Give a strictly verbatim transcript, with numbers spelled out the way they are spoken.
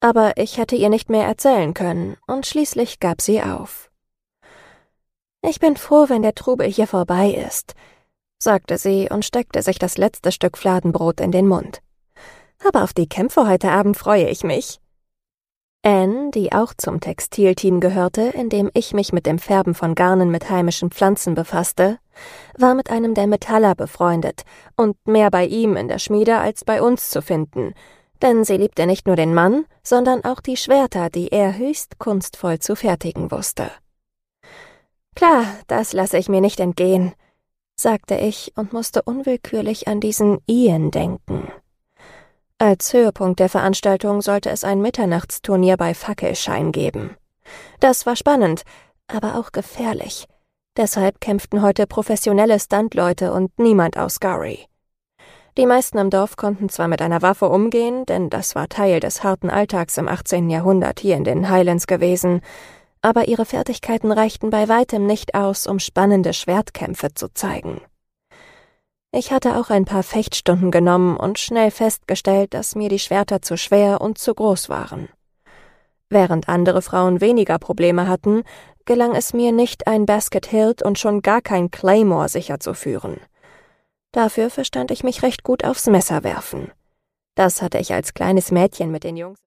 Aber ich hätte ihr nicht mehr erzählen können, und schließlich gab sie auf. »Ich bin froh, wenn der Trubel hier vorbei ist«, sagte sie und steckte sich das letzte Stück Fladenbrot in den Mund. »Aber auf die Kämpfe heute Abend freue ich mich.« Anne, die auch zum Textilteam gehörte, in dem ich mich mit dem Färben von Garnen mit heimischen Pflanzen befasste, war mit einem der Metaller befreundet und mehr bei ihm in der Schmiede als bei uns zu finden, denn sie liebte nicht nur den Mann, sondern auch die Schwerter, die er höchst kunstvoll zu fertigen wusste. »Klar, das lasse ich mir nicht entgehen«, sagte ich und musste unwillkürlich an diesen Ian denken. Als Höhepunkt der Veranstaltung sollte es ein Mitternachtsturnier bei Fackelschein geben. Das war spannend, aber auch gefährlich. Deshalb kämpften heute professionelle Stuntleute und niemand aus Scurry. Die meisten im Dorf konnten zwar mit einer Waffe umgehen, denn das war Teil des harten Alltags im achtzehnten Jahrhundert hier in den Highlands gewesen, aber ihre Fertigkeiten reichten bei weitem nicht aus, um spannende Schwertkämpfe zu zeigen. Ich hatte auch ein paar Fechtstunden genommen und schnell festgestellt, dass mir die Schwerter zu schwer und zu groß waren. Während andere Frauen weniger Probleme hatten, gelang es mir nicht, ein Basket Hilt und schon gar kein Claymore sicher zu führen. Dafür verstand ich mich recht gut aufs Messer werfen. Das hatte ich als kleines Mädchen mit den Jungs